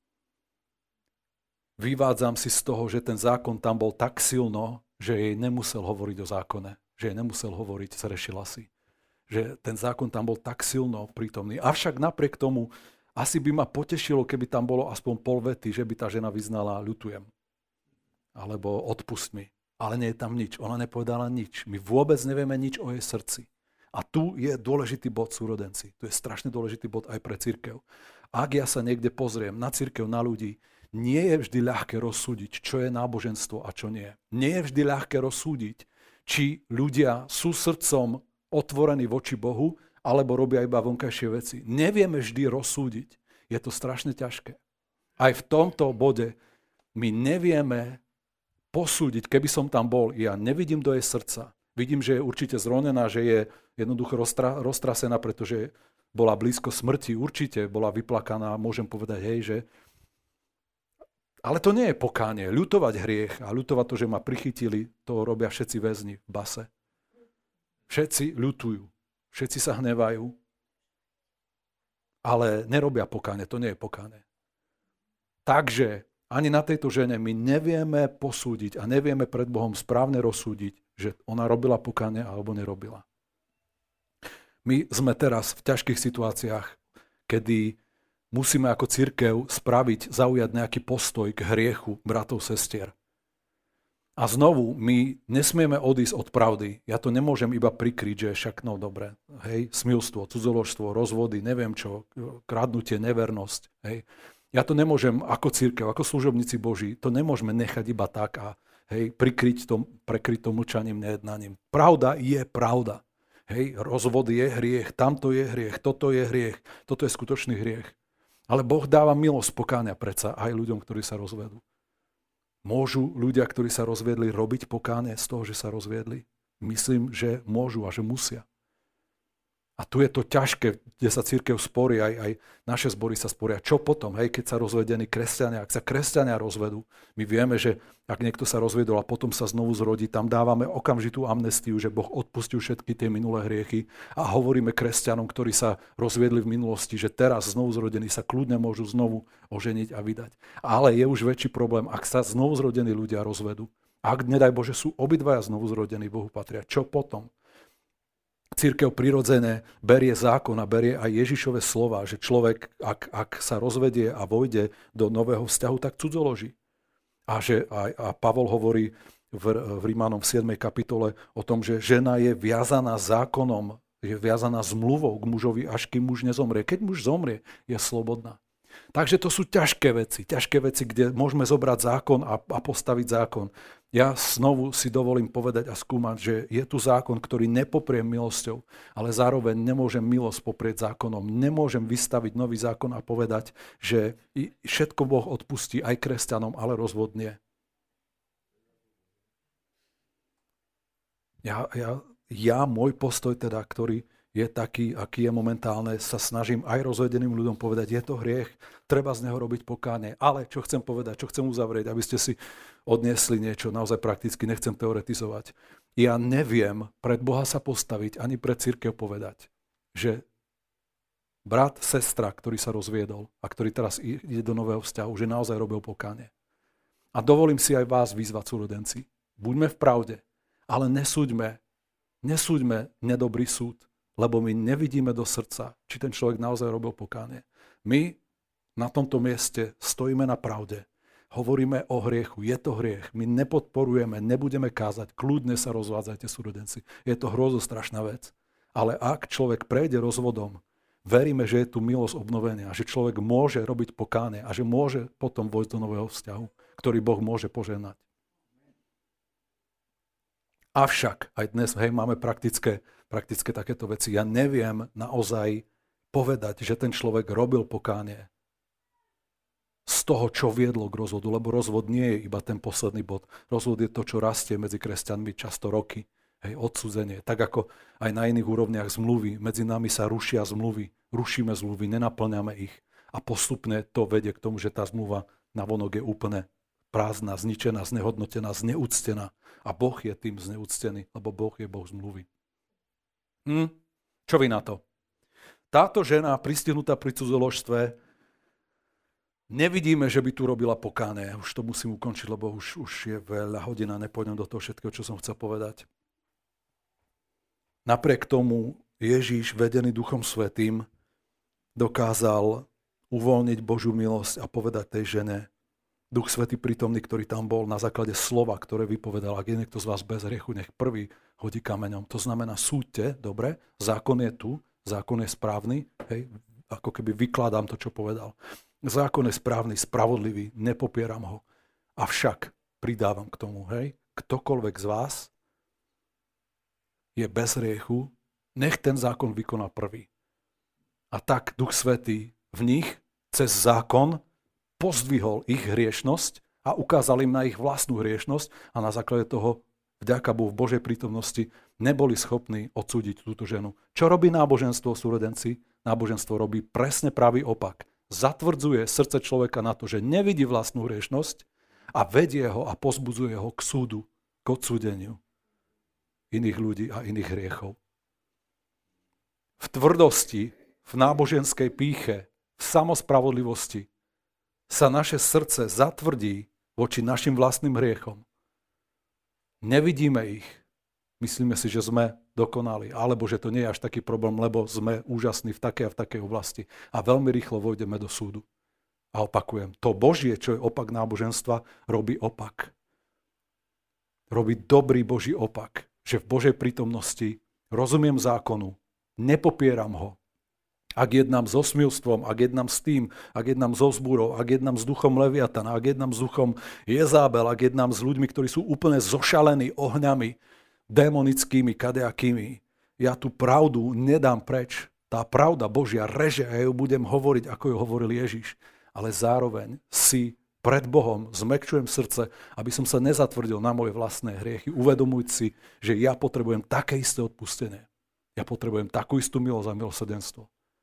Vyvádzam si z toho, že ten zákon tam bol tak silno, že jej nemusel hovoriť o zákone, že jej nemusel hovoriť, zrešila si. Že ten zákon tam bol tak silno prítomný. Avšak napriek tomu asi by ma potešilo, keby tam bolo aspoň pol vety, že by tá žena vyznala ľutujem. Alebo odpust mi. Ale nie je tam nič. Ona nepovedala nič. My vôbec nevieme nič o jej srdci. A tu je dôležitý bod, súrodenci. Tu je strašne dôležitý bod aj pre cirkev. Ak ja sa niekde pozriem na cirkev, na ľudí, nie je vždy ľahké rozsúdiť, čo je náboženstvo a čo nie. Nie je vždy ľahké rozsúdiť, či ľudia sú srdcom otvorení voči Bohu, alebo robia iba vonkajšie veci. Nevieme vždy rozsúdiť. Je to strašne ťažké. Aj v tomto bode my nevieme posúdiť, keby som tam bol, ja nevidím do jej srdca. Vidím, že je určite zronená, že je jednoducho roztra, roztrasená, pretože bola blízko smrti, určite bola vyplakaná, môžem povedať, hej, že... Ale to nie je pokánie. Ľutovať hriech a ľutovať to, že ma prichytili, to robia všetci väzni v base. Všetci ľutujú, všetci sa hnevajú, ale nerobia pokánie, to nie je pokánie. Takže ani na tejto žene my nevieme posúdiť a nevieme pred Bohom správne rozsúdiť, že ona robila pokánie alebo nerobila. My sme teraz v ťažkých situáciách, kedy musíme ako cirkev spraviť, zaujať nejaký postoj k hriechu bratov, sestier. A znovu, my nesmieme odísť od pravdy. Ja to nemôžem iba prikryť, že však no dobre, hej, smilstvo, cudzoložstvo, rozvody, neviem čo, kradnutie, nevernosť, hej. Ja to nemôžem ako cirkev, ako služobníci Boží, to nemôžeme nechať iba tak a hej, prikryť to, prekryť to mlčaním, nejednaním. Pravda je pravda. Hej, rozvod je hriech, tamto je hriech, toto je hriech, toto je skutočný hriech. Ale Boh dáva milosť pokánia predsa aj ľuďom, ktorí sa rozvedú. Môžu ľudia, ktorí sa rozviedli, robiť pokánie z toho, že sa rozviedli? Myslím, že môžu a že musia. A tu je to ťažké, kde sa cirkev sporí, aj, aj naše zbory sa sporia. Čo potom, hej, keď sa rozvedení kresťania, ak sa kresťania rozvedú, my vieme, že ak niekto sa rozviedol a potom sa znovu zrodí, tam dávame okamžitú amnestiu, že Boh odpustil všetky tie minulé hriechy a hovoríme kresťanom, ktorí sa rozviedli v minulosti, že teraz znovu zrodení sa kľudne môžu znovu oženiť a vydať. Ale je už väčší problém, ak sa znovu zrodení ľudia rozvedú. Ak, nedaj Bože, sú obidvaja znovu zrodení, Bohu patria. Čo potom? Cirkev prirodzene berie zákon a berie aj Ježišove slova, že človek, ak, ak sa rozvedie a vojde do nového vzťahu, tak cudzoloží. A, že, a, a Pavol hovorí v, v Rímanom v siedmej kapitole o tom, že žena je viazaná zákonom, je viazaná zmluvou k mužovi, až kým muž nezomrie. Keď muž zomrie, je slobodná. Takže to sú ťažké veci, ťažké veci, kde môžeme zobrať zákon a, a postaviť zákon. Ja znovu si dovolím povedať a skúmať, že je tu zákon, ktorý nepopriem milosťou, ale zároveň nemôžem milosť poprieť zákonom. Nemôžem vystaviť nový zákon a povedať, že všetko Boh odpustí aj kresťanom, ale rozvod nie. Ja, ja, ja, môj postoj teda, ktorý je taký, aký je momentálne, sa snažím aj rozvedeným ľuďom povedať, je to hriech, treba z neho robiť pokánie. Ale čo chcem povedať, čo chcem uzavrieť, aby ste si odniesli niečo naozaj prakticky, nechcem teoretizovať. Ja neviem pred Boha sa postaviť, ani pred cirkev povedať, že brat, sestra, ktorý sa rozviedol a ktorý teraz ide do nového vzťahu, že naozaj robil pokánie. A dovolím si aj vás vyzvať, súrodenci. Buďme v pravde, ale nesúďme, nesúďme nedobrý súd, lebo my nevidíme do srdca, či ten človek naozaj robil pokánie. My na tomto mieste stojíme na pravde, hovoríme o hriechu, je to hriech, my nepodporujeme, nebudeme kázať, kľudne sa rozvádzajte, súrodenci. Je to hrozostrašná vec. Ale ak človek prejde rozvodom, veríme, že je tu milosť obnovenia, že človek môže robiť pokánie a že môže potom vojsť do nového vzťahu, ktorý Boh môže požehnať. Avšak aj dnes, hej, máme praktické, praktické takéto veci. Ja neviem naozaj povedať, že ten človek robil pokánie z toho, čo viedlo k rozvodu, lebo rozvod nie je iba ten posledný bod. Rozvod je to, čo rastie medzi kresťanmi často roky. Hej, odsúdenie. Tak ako aj na iných úrovniach zmluvy, medzi nami sa rušia zmluvy, rušíme zmluvy, nenaplňame ich a postupne to vedie k tomu, že tá zmluva navonok je úplne prázdna, zničená, znehodnotená, zneúctená. A Boh je tým zneúctený, lebo Boh je Boh zmluvy. Hm? Čo vy na to? Táto žena pristihnutá pri cudzoložstve, nevidíme, že by tu robila pokánie. Už to musím ukončiť, lebo už, už je veľa hodín a nepôjdem do toho všetkého, čo som chcel povedať. Napriek tomu Ježíš, vedený Duchom Svätým, dokázal uvoľniť Božiu milosť a povedať tej žene, Duch Svätý prítomný, ktorý tam bol na základe slova, ktoré vypovedal, ak je niekto z vás bez hriechu, nech prvý hodí kameňom. To znamená, súďte, dobre, zákon je tu, zákon je správny, hej, ako keby vykladám to, čo povedal. Zákon je správny, spravodlivý, nepopieram ho. Avšak pridávam k tomu, hej, ktokoľvek z vás je bez hriechu, nech ten zákon vykoná prvý. A tak Duch Svätý v nich cez zákon pozdvihol ich hriešnosť a ukázal im na ich vlastnú hriešnosť a na základe toho, vďaka Bohu, v Božej prítomnosti neboli schopní odsúdiť túto ženu. Čo robí náboženstvo, súrodenci? Náboženstvo robí presne pravý opak. Zatvrdzuje srdce človeka na to, že nevidí vlastnú hriešnosť a vedie ho a pozbudzuje ho k súdu, k odsúdeniu iných ľudí a iných hriechov. V tvrdosti, v náboženskej pýche, v samospravodlivosti sa naše srdce zatvrdí voči našim vlastným hriechom. Nevidíme ich. Myslíme si, že sme dokonali, alebo že to nie je až taký problém, lebo sme úžasní v takej a v takej oblasti. A veľmi rýchlo vojdeme do súdu. A opakujem, to Božie, čo je opak náboženstva, robí opak. Robí dobrý Boží opak, že v Božej prítomnosti rozumiem zákonu, nepopieram ho. Ak jednám so smilstvom, ak jednám s tým, ak jednám so vzbúrou, ak jednám s duchom Leviatana, ak jednám s duchom Jezábel, ak jednám s ľuďmi, ktorí sú úplne zošalení ohňami, démonickými, kadejakými, ja tú pravdu nedám preč. Tá pravda Božia reže a ja ju budem hovoriť, ako ju hovoril Ježiš. Ale zároveň si pred Bohom zmäkčujem srdce, aby som sa nezatvrdil na moje vlastné hriechy, uvedomujúc si, že ja potrebujem také isté odpustenie. Ja potrebujem takú istú milosť a milosrdenstvo.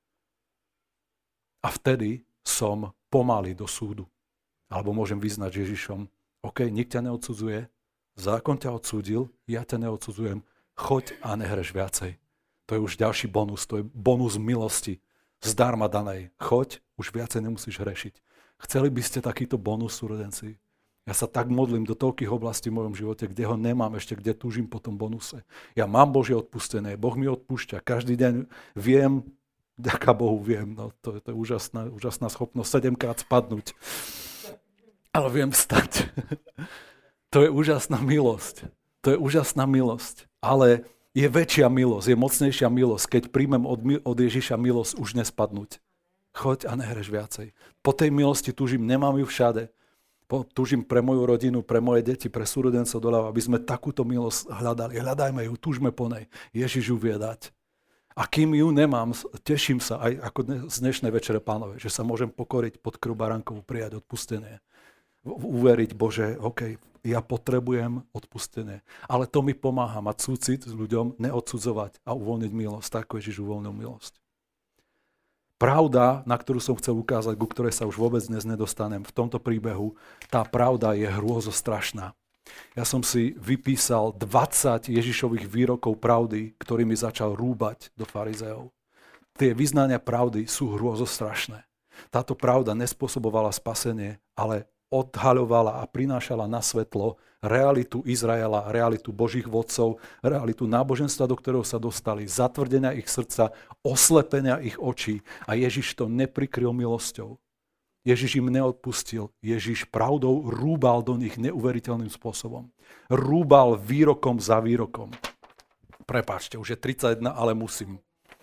A vtedy som pomaly do súdu. Alebo môžem vyznať Ježišom, OK, nik ťa neodsudzuje, zákon ťa odsúdil, ja ťa neodsudzujem, choď a nehreš viacej. To je už ďalší bonus, to je bonus milosti, zdarma danej. Choď, už viacej nemusíš hrešiť. Chceli by ste takýto bonus, súrodenci? Ja sa tak modlím do toľkých oblastí v mojom živote, kde ho nemám ešte, kde túžim po tom bonuse. Ja mám Božie odpustené, Boh mi odpúšťa, každý deň viem, ďaká Bohu viem, no to, to je úžasná, úžasná schopnosť sedemkrát spadnúť. Ale viem vstať. To je úžasná milosť. To je úžasná milosť. Ale je väčšia milosť, je mocnejšia milosť, keď príjmem od, od Ježiša milosť už nespadnúť. Choď a nehreš viacej. Po tej milosti túžim, nemám ju všade. Po, túžim pre moju rodinu, pre moje deti, pre súrodencov doľava, aby sme takúto milosť hľadali. Hľadajme ju, túžme po nej. Ježiš ju vie dať. A kým ju nemám, teším sa aj ako z dnešnej večere Pánovej, že sa môžem pokoriť pod krv baránkovú, prijať odpustenie. Uveriť, Bože, OK, ja potrebujem odpustenie. Ale to mi pomáha mať súcit s ľuďom, neodsudzovať a uvoľniť milosť, tak ako Ježiš uvoľnil milosť. Pravda, na ktorú som chcel ukázať, ku ktorej sa už vôbec dnes nedostanem v tomto príbehu, tá pravda je hrôzostrašná. Ja som si vypísal dvadsať Ježišových výrokov pravdy, ktorými začal rúbať do farizeov. Tie vyznania pravdy sú hrôzostrašné. Táto pravda nespôsobovala spasenie, ale odhaľovala a prinášala na svetlo realitu Izraela, realitu Božích vodcov, realitu náboženstva, do ktorého sa dostali, zatvrdenia ich srdca, oslepenia ich očí. A Ježiš to neprikryl milosťou. Ježiš im neodpustil. Ježiš pravdou rúbal do nich neuveriteľným spôsobom. Rúbal výrokom za výrokom. Prepáčte, už je tridsaťjeden, ale musím.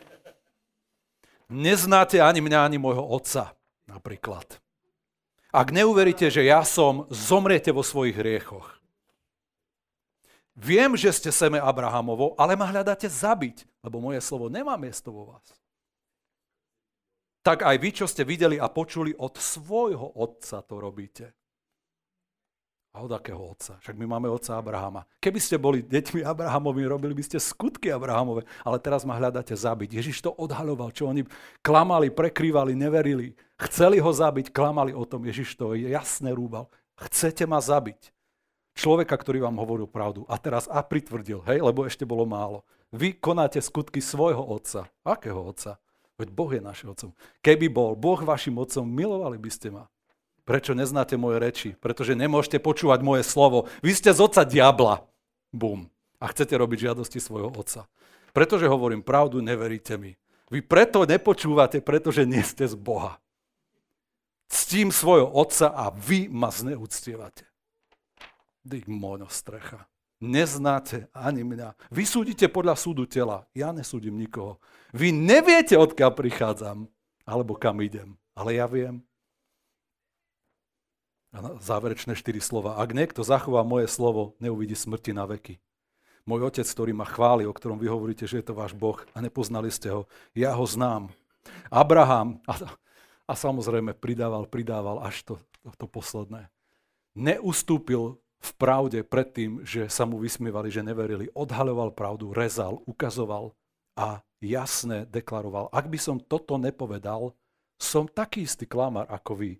Neznáte ani mňa, ani môjho otca, napríklad. Ak neuveríte, že ja som, zomriete vo svojich hriechoch. Viem, že ste seme Abrahamovo, ale ma hľadáte zabiť, lebo moje slovo nemá miesto vo vás. Tak aj vy, čo ste videli a počuli od svojho otca, to robíte. A od akého otca? Však my máme otca Abrahama. Keby ste boli deťmi Abrahamovi, robili by ste skutky Abrahamove, ale teraz ma hľadáte zabiť. Ježiš to odhaľoval, čo oni klamali, prekrývali, neverili. Chceli ho zabiť, klamali o tom. Ježiš to jasne rúbal. Chcete ma zabiť. Človeka, ktorý vám hovoril pravdu. A teraz a pritvrdil, hej, lebo ešte bolo málo. Vy konáte skutky svojho otca. Akého otca? Veď Boh je našim otcom. Keby bol Boh vašim otcom, milovali by ste ma. Prečo neznáte moje reči? Pretože nemôžete počúvať moje slovo. Vy ste z otca diabla. Bum. A chcete robiť žiadosti svojho otca. Pretože hovorím pravdu, neveríte mi. Vy preto nepočúvate, pretože nie ste z Boha. Ctím svojho otca a vy ma zneúctievate. Dyk mono strecha. Neznáte ani mňa. Vy súdite podľa súdu tela. Ja nesúdim nikoho. Vy neviete, odkiaľ prichádzam, alebo kam idem. Ale ja viem. A záverečné štyri slova. Ak niekto zachová moje slovo, neuvidí smrti na veky. Môj otec, ktorý ma chváli, o ktorom vy hovoríte, že je to váš Boh a nepoznali ste ho, ja ho znám. Abraham, a, a samozrejme pridával, pridával až to, to, to posledné. Neustúpil v pravde pred tým, že sa mu vysmievali, že neverili. Odhaľoval pravdu, rezal, ukazoval a jasne deklaroval. Ak by som toto nepovedal, som taký istý klamár ako vy.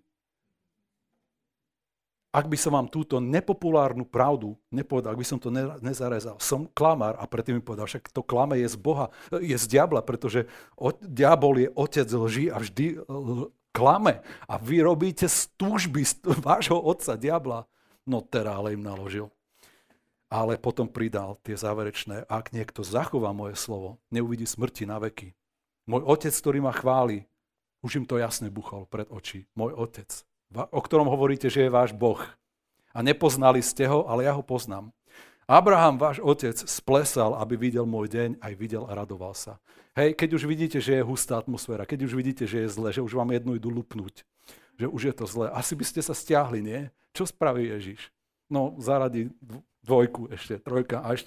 Ak by som vám túto nepopulárnu pravdu nepovedal, ak by som to nezarezal, som klamár a predtým mi povedal, však to klame je z Boha, je z diabla, pretože diabol je otec lží a vždy klame. A vy robíte z túžby z vášho otca, diabla. No teda, ale im naložil. Ale potom pridal tie záverečné. Ak niekto zachová moje slovo, neuvidí smrti na veky. Môj otec, ktorý ma chváli, už im to jasne buchol pred oči. Môj otec, o ktorom hovoríte, že je váš Boh. A nepoznali ste ho, ale ja ho poznám. Abraham, váš otec, splesal, aby videl môj deň, aj videl a radoval sa. Hej, keď už vidíte, že je hustá atmosféra, keď už vidíte, že je zle, že už vám jednu idú lupnúť, že už je to zle, asi by ste sa stiahli, nie? Čo spraví Ježiš? No, zaradí dvojku ešte, trojka a ešte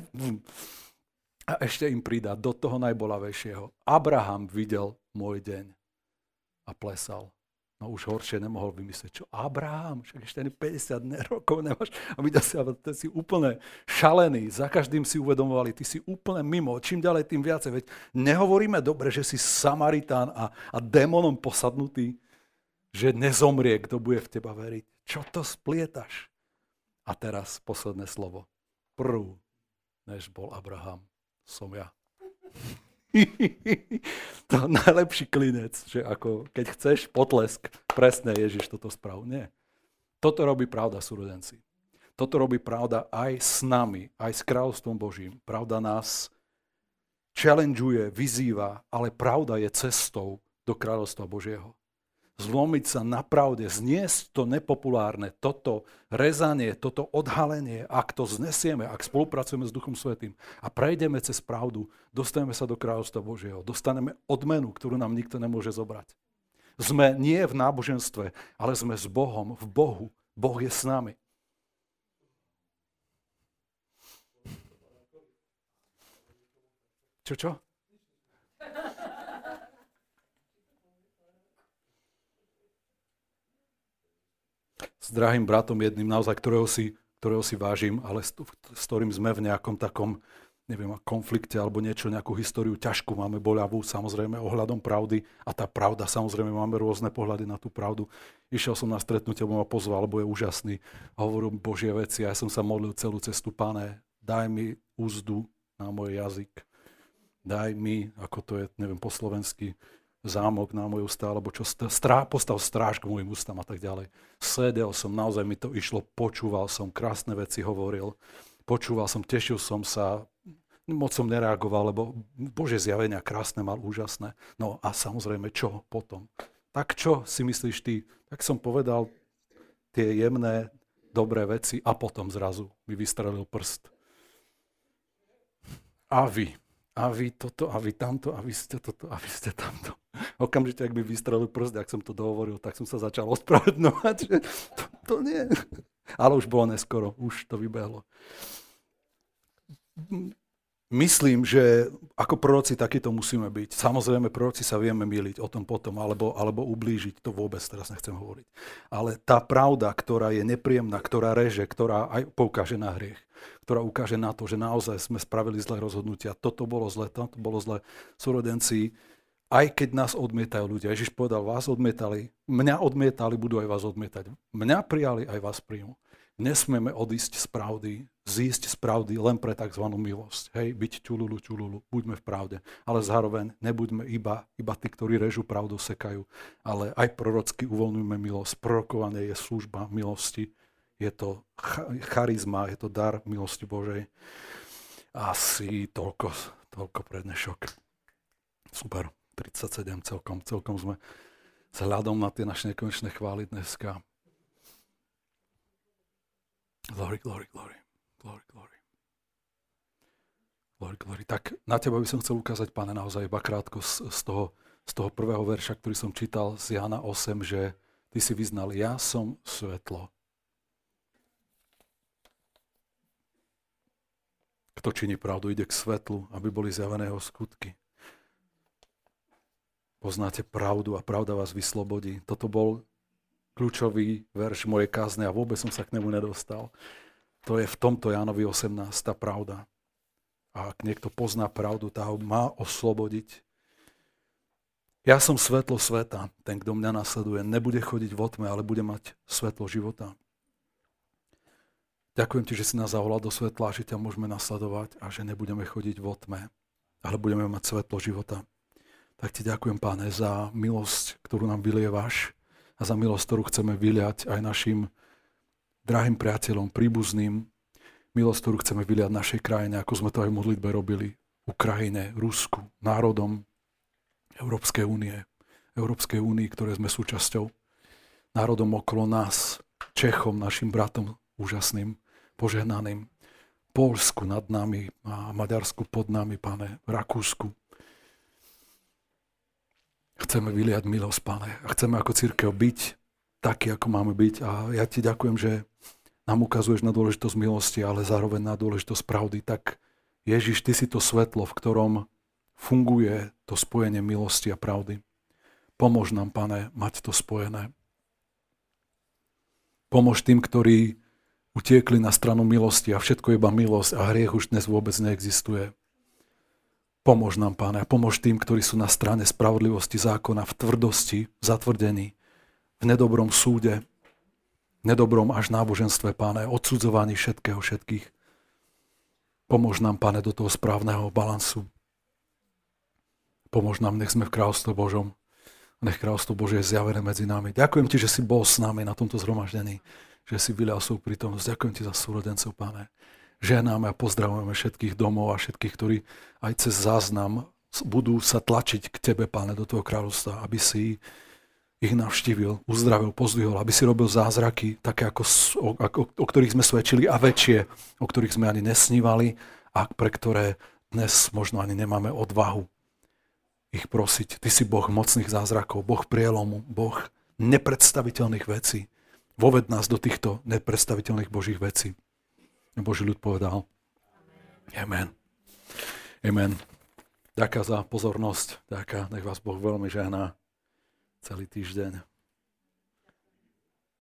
a ešte im pridá do toho najbolavejšieho. Abraham videl môj deň a plesal. No už horšie nemohol vymyslieť. Čo? Abraham? Však ešte ani päťdesiat rokov nemáš. A my si, ty si úplne šalený. Za každým si uvedomovali, ty si úplne mimo. Čím ďalej, tým viacej. Veď nehovoríme dobre, že si Samaritán a, a démonom posadnutý, že nezomrie, kto bude v teba veriť. Čo to splietaš? A teraz posledné slovo. Prv, než bol Abraham, som ja. To najlepší klinec, že ako keď chceš potlesk, presne Ježiš toto sprav. Nie. Toto robí pravda, súrodenci. Toto robí pravda aj s nami, aj s kráľovstvom Božím. Pravda nás challengeuje, vyzýva, ale pravda je cestou do kráľovstva Božieho. zlomiť sa na pravde, zniesť to nepopulárne, toto rezanie, toto odhalenie, ak to znesieme, ak spolupracujeme s Duchom Svätým a prejdeme cez pravdu, dostaneme sa do kráľovstva Božieho, dostaneme odmenu, ktorú nám nikto nemôže zobrať. Sme nie v náboženstve, ale sme s Bohom, v Bohu. Boh je s nami. Čo, čo? S drahým bratom jedným, naozaj, ktorého si, ktorého si vážim, ale s, s ktorým sme v nejakom takom, neviem, konflikte alebo niečo, nejakú históriu ťažkú máme, boľavú, samozrejme, ohľadom pravdy. A tá pravda, samozrejme, máme rôzne pohľady na tú pravdu. Išiel som na stretnutie, lebo ma pozval, lebo je úžasný. A hovoril Božie veci a ja som sa modlil celú cestu, Pane, daj mi úzdu na môj jazyk. Daj mi, ako to je, neviem, po slovensky, zámok na moje ústa, alebo čo, strá, postav stráž k mojim ústam a tak ďalej. Sedel som, naozaj mi to išlo, počúval som, krásne veci hovoril, počúval som, tešil som sa, moc som nereagoval, lebo Božie zjavenia krásne mal, úžasné. No a samozrejme, čo potom? Tak čo si myslíš ty? Tak som povedal tie jemné, dobré veci a potom zrazu mi vystrelil prst. A vy, a vy toto, a vy tamto, a vy ste toto, a vy ste tamto. Okamžite, ak mi vystrelil prst, ak som to dohovoril, tak som sa začal ospravedlňovať, že to, to nie. Ale už bolo neskoro, už to vybehlo. Myslím, že ako proroci takýto musíme byť. Samozrejme, proroci sa vieme myliť o tom potom, alebo, alebo ublížiť, to vôbec teraz nechcem hovoriť. Ale tá pravda, ktorá je nepríjemná, ktorá reže, ktorá aj poukáže na hriech, ktorá ukáže na to, že naozaj sme spravili zlé rozhodnutia, toto bolo zlé, toto bolo zlé, súrodenci, aj keď nás odmietajú ľudia. Ježiš povedal, vás odmietali, mňa odmietali, budú aj vás odmietať. Mňa prijali, aj vás príjmu. Nesmieme odísť z pravdy, zísť z pravdy len pre tzv. Milosť. Hej, byť čululu, čululu, buďme v pravde. Ale zároveň nebuďme iba, iba tí, ktorí režú pravdu, sekajú. Ale aj prorocky uvoľňujme milosť. Prorokovanie je služba milosti. Je to charizma, je to dar milosti Božej. Asi toľko, toľko pre dnešok. Super, tridsaťsedem celkom, celkom sme vzhľadom na tie naše nekonečné chvály dneska. Glory, glory, glory, glory, glory. Glory, glory. Tak na teba by som chcel ukázať, Pane, naozaj iba krátko z, z, toho, z toho prvého verša, ktorý som čítal z Jána osem, že ty si vyznal, ja som svetlo. Kto činí pravdu, ide k svetlu, aby boli zjavené jeho skutky. Poznáte pravdu a pravda vás vyslobodí. Toto bol kľúčový verš mojej kázne a vôbec som sa k nemu nedostal. To je v tomto Jánovi osemnásť tá pravda. A ak niekto pozná pravdu, tá ho má oslobodiť. Ja som svetlo sveta. Ten, kto mňa nasleduje, nebude chodiť vo tme, ale bude mať svetlo života. Ďakujem ti, že si nás zavolal do svetla, že ťa môžeme nasledovať a že nebudeme chodiť vo tme, ale budeme mať svetlo života. Tak ti ďakujem, Páne, za milosť, ktorú nám vylievaš, a za milosť, ktorú chceme vyliať aj našim drahým priateľom, príbuzným. Milosť, ktorú chceme vyliať našej krajine, ako sme to aj v modlitbe robili. Ukrajine, Rusku, národom Európskej únie. Európskej únii, ktoré sme súčasťou. Národom okolo nás, Čechom, našim bratom úžasným, požehnaným. Poľsku nad nami a Maďarsku pod nami, Pane, Rakúsku. Chceme vyliať milosť, Pane, a chceme ako cirkev byť taký, ako máme byť. A ja ti ďakujem, že nám ukazuješ na dôležitosť milosti, ale zároveň na dôležitosť pravdy. Tak Ježiš, ty si to svetlo, v ktorom funguje to spojenie milosti a pravdy. Pomôž nám, Pane, mať to spojené. Pomôž tým, ktorí utiekli na stranu milosti a všetko je iba milosť a hriech už dnes vôbec neexistuje. Pomôž nám, Páne, a pomôž tým, ktorí sú na strane spravodlivosti zákona, v tvrdosti, v zatvrdení, v nedobrom súde, v nedobrom až náboženstve, Páne, odsudzovaní všetkého, všetkých. Pomôž nám, Páne, do toho správneho balansu. Pomôž nám, nech sme v kráľovstve Božom, nech kráľovstvo Božie je zjavené medzi nami. Ďakujem ti, že si bol s nami na tomto zhromaždení, že si vylial svoju prítomnosť. Ďakujem ti za súrodencov, Páne. Ženáme a pozdravujeme všetkých domov a všetkých, ktorí aj cez záznam budú sa tlačiť k tebe, Páne, do toho kráľovstva, aby si ich navštívil, uzdravil, pozdvihol, aby si robil zázraky, také ako, o, ako, o ktorých sme svedčili a väčšie, o ktorých sme ani nesnívali a pre ktoré dnes možno ani nemáme odvahu ich prosiť. Ty si Boh mocných zázrakov, Boh prielomu, Boh nepredstaviteľných vecí. Voved nás do týchto nepredstaviteľných Božích vecí. Boží ľud povedal. Amen. Amen. Ďakujem za pozornosť. Ďakujem. Nech vás Boh veľmi žehná celý týždeň.